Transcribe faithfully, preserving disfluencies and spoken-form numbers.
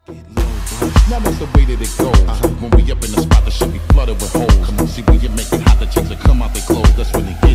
Now that's the way that it goes. Uh-huh. When we up in the spot, the shit be flooded with holes. Come on, see when you make it hot, the chicks that come out they clothes. That's when they